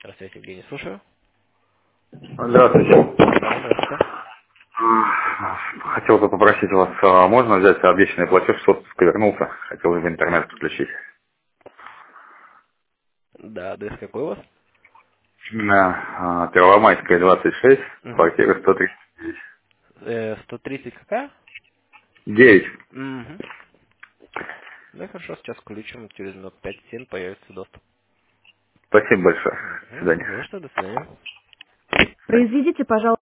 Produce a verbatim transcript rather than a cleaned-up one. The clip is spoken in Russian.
Здравствуйте, Евгений, слушаю. Здравствуйте. Да, здравствуйте. Хотел бы попросить вас, а можно взять обещанный платеж, с отпуска вернулся, хотел в интернет подключить. Да, адрес какой у вас? На а, Первомайская, двадцать шесть, Угу. квартира сто тридцать Э, сто тридцать какая? девять. Угу. Да, хорошо, сейчас включим, через минут пять-семь появится доступ. Спасибо большое. До Угу. свидания. Не за что, до свидания. До свидания. Произведите, пожалуйста.